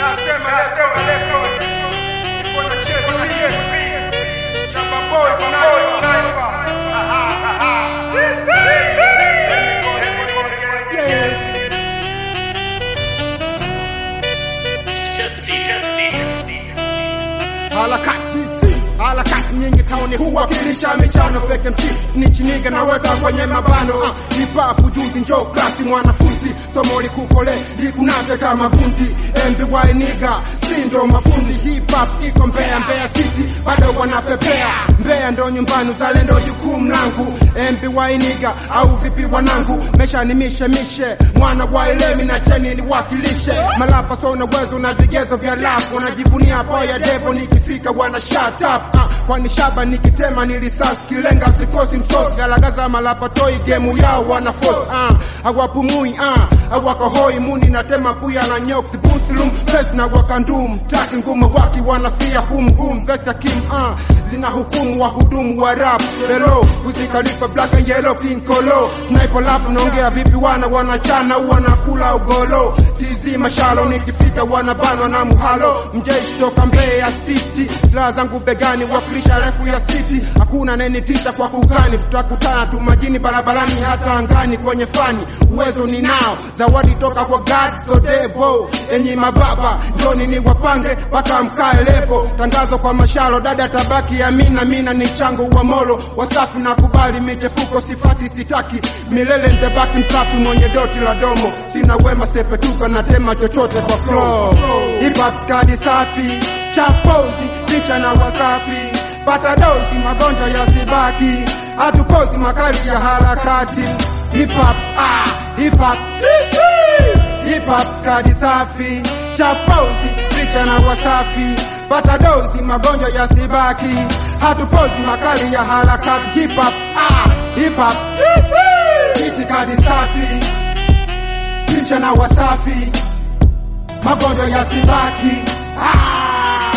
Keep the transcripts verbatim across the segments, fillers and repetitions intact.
Nasema leo leo niko na cheza mie Chamba Boys Sniper. Aha aha. This is let me go let me go again. Just be, just be, just be. Harakati harakati nyingi taoni huwakilisha michano fake M C nichi nigga naweka kwenye mabano uh, hip hop juzi njoo klasi mwanafunzi somo likukole likunaje kama gundi M B Y nigga sindo mafundi hip hop iko Mbeya Mbeya City bado wanapepea Mbeya ndo nyumbani uzalendo jukumu langu M B Y nigga au vipi wanangu mesha ni mishe mishe mwana wa elemi na cheni ni wakilishe malapa sona uwezo na vigezo vya lafu wanajivunia boya devo nikifika wana shut up uh, kwani shaba nikitema nilisasi kilenga sikosi msosi galagaza malapa toi gemu yao wana force uh, awapumui uh, awakahoi muni natema puya na nyoks busilum fes na wakandum taki ngumu waki wanafia hum hum vesta kim uh, zina hukumu wa hudumu wa rap Belo kuzikalifa black and yellow king kolo sniper lap naongea vipi wana wanachana wanakula ugolo tizi mashalo nikifika wanabanwa na muhalo mjeshi toka Mbeya City la zangu begani wakilisha refu ya city hakuna neni tisha kwa kugani tutakutana tu majini barabarani hata angani kwenye fani uwezo ni nao zawadi toka kwa God so devil enyi mababa njoni ni wapange paka mkae lepo tangazo kwa mashalo dada tabaki ya mina mina ni chango wa molo wasafi na kubali michefuko sifati sitaki milele ntabaki msafi mwenye doti la domo sina wema sepetuka na tema chochote kwa flow hip hop skadi safi chafozi picha na wasafi pata dozi magonjwa ya sibaki hatupozi makali ya harakati hip hop ah hip hop hip hop skadi safi chafozi picha na wasafi pata dozi magonjwa ya sibaki hatupozi makali ya harakati hip hop ah hip hop itikadi safi picha na wasafi magonjwa ya sibaki ah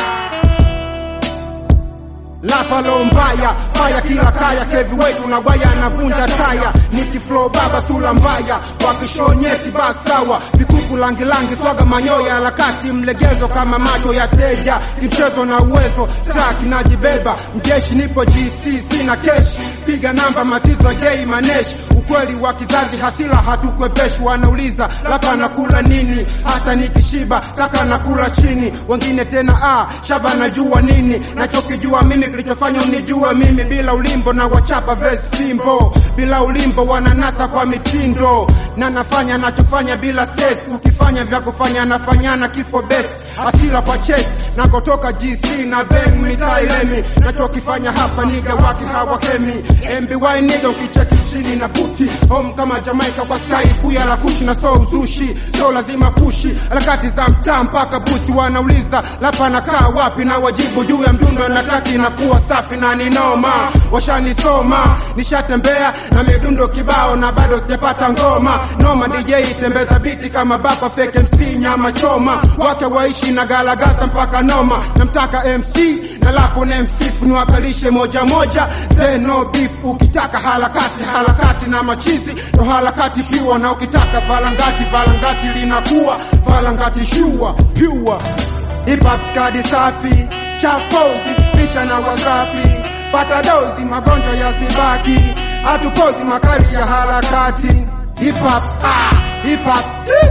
Lapa lo mbaya, fire kila kaya Kevi wetu na waya anavunja taya Niki flow baba tula mbaya Wakishonyeti basawa Vikuku langi langi swaga manyoya Alakati mlegezo kama macho ya teja Kimchezo na uwezo, track na jibeba Mjeshi nipo G C, sina keshi Piga namba matizo jei maneshi Ukweli wa kizazi hasila hatukwepeshi Wanauliza lapa nakula nini Hata nikishiba kaka nakula chini Wengine tena ah, shaba najua nini Nachokijua mimi kilichofanya unijua mimi bila ulimbo na wachapa vesi simbo bila ulimbo wananasa kwa mitindo na nafanya nachofanya bila stress ukifanya vya kufanya nafanyana kifo best asila kwa chest na kutoka G C na bang mitailemi nachokifanya hapa niga waki hawa hemi M B Y niga ukicheki chini na puti home kama Jamaica kwa sky kuya la kushi na so uzushi so lazima pushi harakati za mtaa mpaka busi wanauliza lapa nakaa wapi na wajibu juu ya mdundo nataki na kuwa safi na ninoma washanisoma nishatembea na midundo kibao na bado sijapata ngoma noma D J tembeza biti kama baba fake M C nyama choma wake waishi na galagaza mpaka noma namtaka M C na lapo na M C niwakalishe moja moja zeno beef ukitaka harakati harakati na machizi ndo harakati piwa na ukitaka valangati valangati linakuwa valangati shua piwa hip hop skadi safi chafozi picha na wasafi pata dozi magonjwa ya sibaki hatupozi makali ya harakati hip hop ah hip hop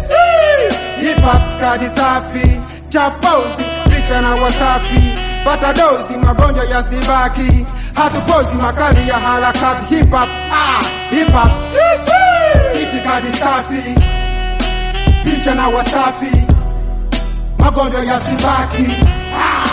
hip hop skadi safi chafozi picha na wasafi pata dozi magonjwa ya sibaki hatupozi makali ya harakati hip hop ah hip hop itikadi safi picha na wasafi magonjwa ya sibaki ah